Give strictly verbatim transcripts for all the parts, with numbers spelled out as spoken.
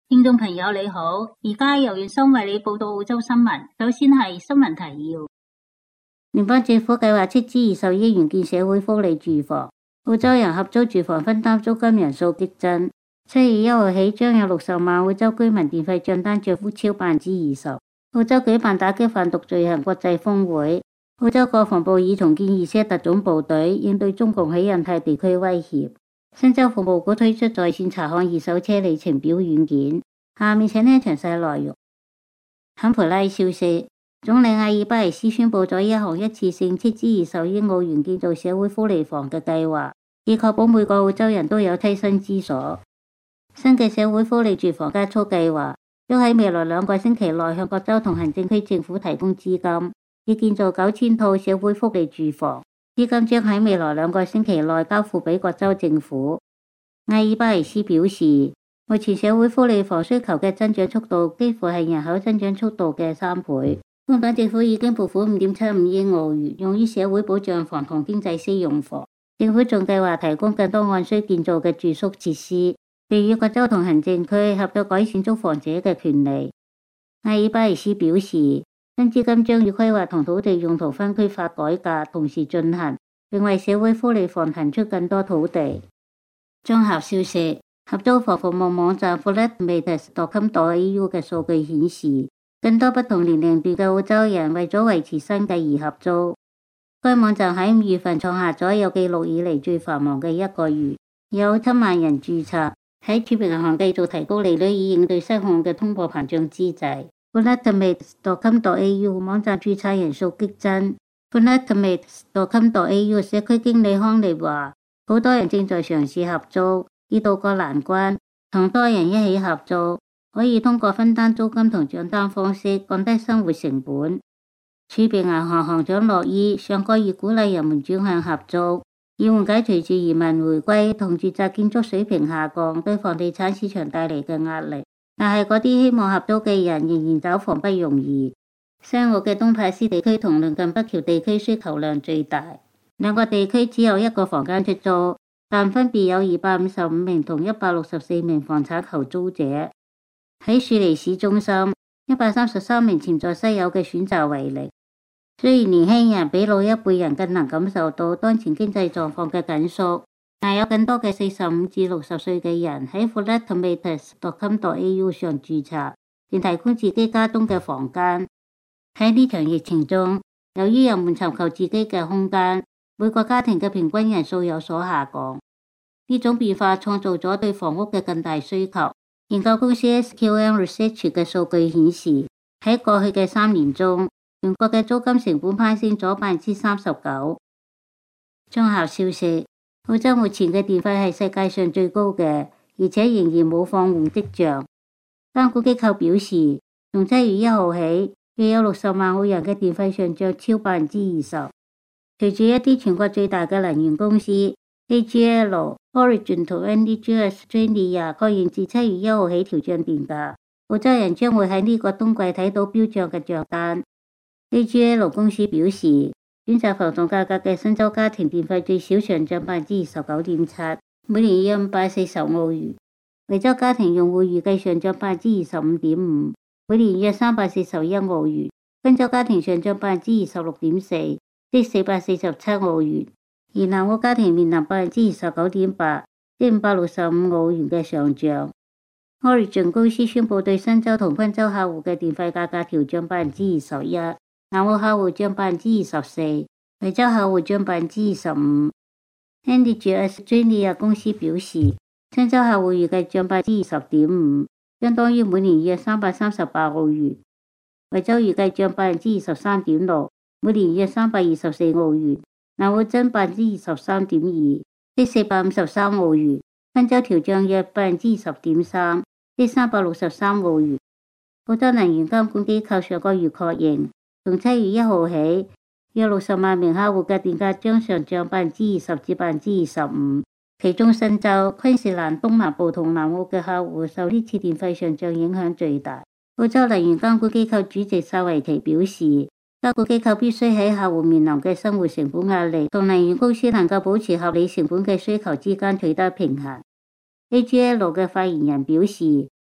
聽眾朋友你好，而家由月生為你報道澳洲新聞。首先係新聞提要：聯邦政府計劃斥資二十億元建社會福利住房，澳洲人合租住房分擔租金人數激增。七月一號起，將有六十萬澳洲居民電費賬單漲幅超百分之二十。澳洲舉辦打擊販毒罪行國際峰會。澳洲國防部已重建二些特種部隊，應對中共喺印太地區威脅。新州服務局推出在線查看二手車里程表軟件。下面請聽詳細內容。坎培拉消息，總理阿爾巴尼斯宣布咗一項一次性斥資二十億澳元建造社會福利房嘅計劃，以確保每個澳洲人都有棲身之所。新嘅社會福利住房加速計劃將喺未來兩個星期內向各州同行政區政府提供資金，以建造九千套社會福利住房。資金將喺未來兩個星期內交付俾各州政府。阿爾巴尼斯表示，目前社會福利房需求嘅增長速度幾乎係人口增長速度嘅三倍。工黨政府已經撥款五點七五億澳元用於社會保障房同經濟適用房。政府仲計劃提供更多按需建造嘅住宿設施，並與各州同行政區合作改善租房者嘅權利。阿爾巴尼斯表示，新資金將與規劃同土地用途分區法改革同時進行，並為社會福利房騰出更多土地。綜合消息，合租房服務網站 flatmates dot com dot a u 嘅數據顯示，更多不同年齡段嘅澳洲人為咗維持生計而合租。該網站喺五月份創下咗有記錄以嚟最繁忙嘅一個月，有七萬人註冊。喺儲備銀行繼續提高利率以應對失控嘅通貨膨脹之際，flatmates dot com dot a u 網站註冊人數激增。flatmates dot com dot a u 社區經理康利話，好多人正在嘗試合租，以渡過難關。同多人一起合租，可以通過分擔租金同賬單方式降低生活成本。儲備銀行行長洛伊上個月鼓勵人們轉向合租，以緩解隨住移民回歸同住宅建築水平下降對房地產市場帶嚟嘅壓力。但係嗰啲希望合租嘅人仍然找房不容易。西澳嘅東帕斯地區同鄰近北橋地區需求量最大，兩個地區只有一個房間出租，但分別有二百五十五名同一百六十四名房產求租者。喺雪梨市中心，一百三十三名潛在室友嘅選擇為零。雖然年輕人比老一輩人更能感受到當前經濟狀況嘅緊縮，但有更多嘅四十五至六十歲嘅人喺 flatmates dot com dot a u 上註冊，並提供自己家中嘅房間。喺呢場疫情中，由於人們尋求自己嘅空間，每個家庭嘅平均人數有所下降。呢種變化創造咗對房屋嘅更大需求。研究公司 S Q M Research 嘅數據顯示，喺過去嘅三年中，全國嘅租金成本攀升咗百分之三十九。綜合消息，澳洲目前嘅電費係世界上最高嘅，而且仍然冇放緩跡象。監管機構表示，從七月一號起，約有六十萬澳人嘅電費上漲超百分之二十。隨住一啲全國最大嘅能源公司 A G L、Origin 同 Energy Australia 確認自七月一號起調漲電價，澳洲人將會喺呢個冬季睇到飆漲嘅賬單。A G L 公司表示，選擇浮動價格嘅新州家庭電費最少上漲百分之二十九點七，每年約五百四十澳元；維州家庭用戶預計上漲百分之二十五點五，每年約三百四十一澳元；賓州家庭上漲百分之二十六點四，即四百四十七澳元；而南澳家庭面臨百分之二十九點八，即五百六十五澳元嘅上漲。Origin 公司宣布對新州同賓州客戶嘅電費價格調漲百分之二十一，南澳客戶漲百分之二十四，維州客戶漲百分之二十五。Energy Australia 公司表示，新州客戶預計漲百分之二十點五，相當於每年約三百三十八澳元；維州預計漲百分之二十三點六，每年約三百二十四澳元；南澳增百分之二十三點二，即四百五十三澳元；賓州調漲約百分之二十點三，即三百六十三澳元。澳洲能源監管機構上個月確認，從七月一號起，約六十萬名客戶嘅電價將上漲百分之二十至百分之二十五，其中新州、昆士蘭東南部同南澳嘅客戶受呢次電費上漲影響最大。澳洲能源監管機構主席薩維奇表示，監管機構必須喺客戶面臨嘅生活成本壓力同能源公司能夠保持合理成本嘅需求之間取得平衡。A G L 嘅發言人表示，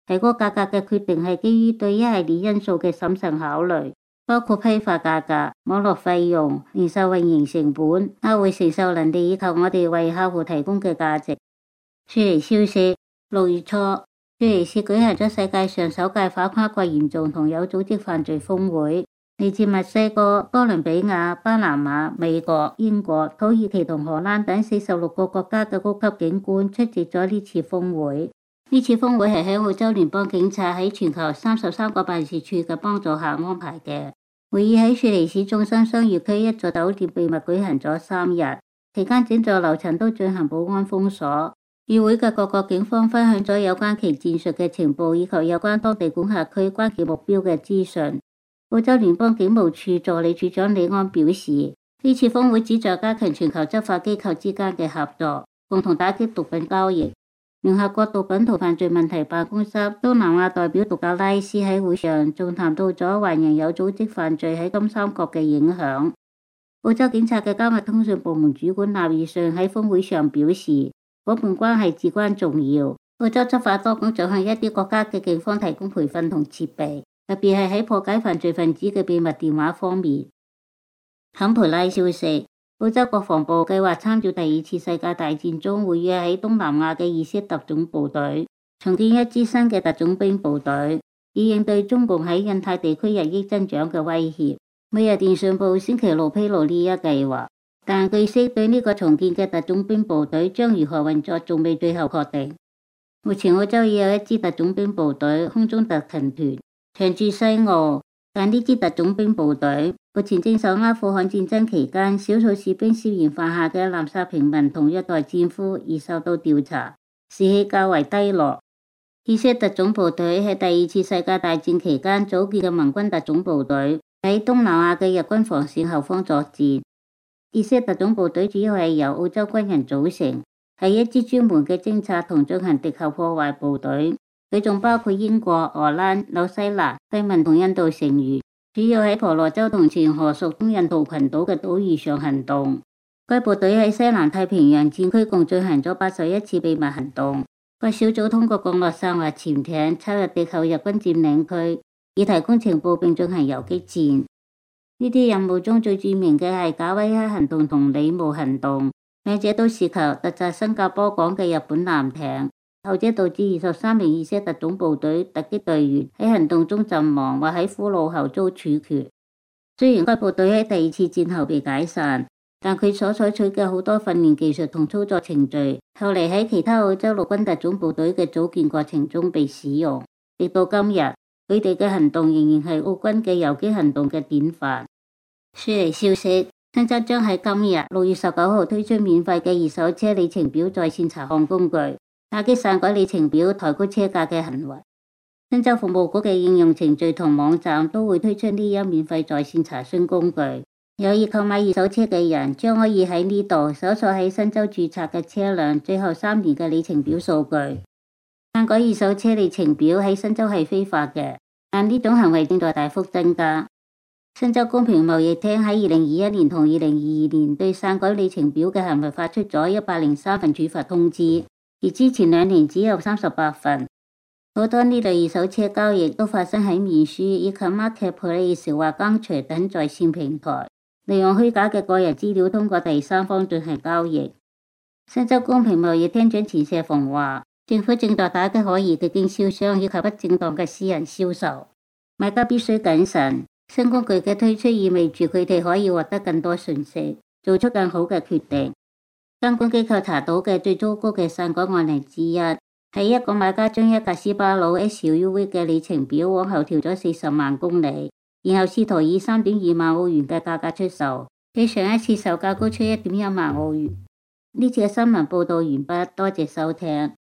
提高價格嘅決定係基於對一系列因素嘅審慎考慮，包括批發價格、網絡費用、零售運營成本、客戶承受能力以及我哋為客戶提供嘅價值。雪梨消息，六月初，雪梨市舉行咗世界上首屆反跨國嚴重同有組織犯罪峰會，嚟自墨西哥、哥倫比亞、巴拿馬、美國、英國、土耳其同荷蘭等四十六個國家嘅高級警官出席咗呢次峰會。呢次峰會係喺澳洲聯邦警察喺全球三十三個辦事處嘅幫助下安排嘅。會議喺雪梨市中心商業區一座酒店秘密舉行咗三日，期間整座樓層都進行保安封鎖。與會嘅各個警方分享咗有關其戰術嘅情報，以及有關當地管轄區關鍵目標嘅資訊。澳洲聯邦警務處助理處長李安表示，呢次峰會旨在加強全球執法機構之間嘅合作，共同打擊毒品交易。聯合國毒品同犯罪問題辦公室東南亞代表杜格拉斯喺會上仲談到咗華人有組織犯罪喺金三角嘅影響。澳洲警察嘅加密通訊部門主管納爾遜喺峰會上表示，伙伴關係至關重要。澳洲執法多管就向一啲國家嘅警方提供培訓同設備，特別係喺破解犯罪分子嘅秘密電話方面。坎培拉消息，澳洲國防部計劃參照第二次世界大戰中活躍喺東南亞嘅意式特種部隊，重建一支新嘅特種兵部隊，以應對中共喺印太地區日益增長嘅威脅。每日電訊報星期六披露呢一計劃，但據悉對呢個重建嘅特種兵部隊將如何運作仲未最後確定。目前澳洲已有一支特種兵部隊空中特勤團長駐西澳，但呢支特種兵部隊目前正受阿富汗戰爭期間少數士兵涉嫌犯下嘅濫殺平民同虐待戰俘而受到調查，士氣較為低落。意式特種部隊係第二次世界大戰期間組建嘅盟軍特種部隊，喺東南亞嘅日軍防線後方作戰。意式特種部隊主要係由澳洲軍人組成，係一支專門嘅偵察同進行敵後破壞部隊。佢仲包括英國、荷蘭、紐西蘭、西文同印度成員，主要喺婆羅洲同前河屬東印度群島嘅島嶼上行動。該部隊喺西南太平洋戰區共進行咗八十一次秘密行動。該小組通過降落傘或潛艇插入敵後日軍佔領區，以提供情報並進行游擊戰。呢啲任務中最著名嘅係賈威克行動同里姆行動，兩者都涉及突襲新加坡港嘅日本艦艇。後者導致二十三名意式特種部隊突擊隊員喺行動中陣亡或喺俘虜後遭處決。雖然該部隊喺第二次戰後被解散，但佢所採取嘅好多訓練技術同操作程序，後嚟喺其他澳洲陸軍特種部隊嘅組建過程中被使用。直到今日，佢哋嘅行動仍然係澳軍嘅游擊行動嘅典範。雪梨消息，新州將喺今日六月十九號推出免費嘅二手車里程表在線查看工具，打擊篡改里程表抬高車價嘅行為。新州服務局嘅應用程序同網站都會推出呢一免費在線查詢工具，有意購買二手車嘅人將可以喺呢度搜索喺新州註冊嘅車輛最後三年嘅里程表數據。篡改二手車里程表喺新州係非法嘅，但呢種行為正在大幅增加。新州公平貿易廳喺二零二一年同二零二二年對篡改里程表嘅行為發出咗一百零三份處罰通知，而之前兩年只有三十八份。好多呢類二手車交易都發生喺面書以及 Marketplace 或 Gumtree 等在線平台，利用虛假嘅個人資料通過第三方進行交易。新州公平貿易廳長錢石鳳話，政府正在打擊可疑嘅經銷商以及不正當嘅私人銷售，買家必須謹慎。新工具嘅推出意味住佢哋可以獲得更多信息，做出更好嘅決定。監管機構查到嘅最糟糕嘅篡改案例之一，係一個買家將一架斯巴魯 S U V 嘅里程表往後調咗四十萬公里，然後試圖以三點二萬澳元嘅價格出售，比上一次售價高出一點一萬澳元。呢次嘅新聞報道完畢，多謝收聽。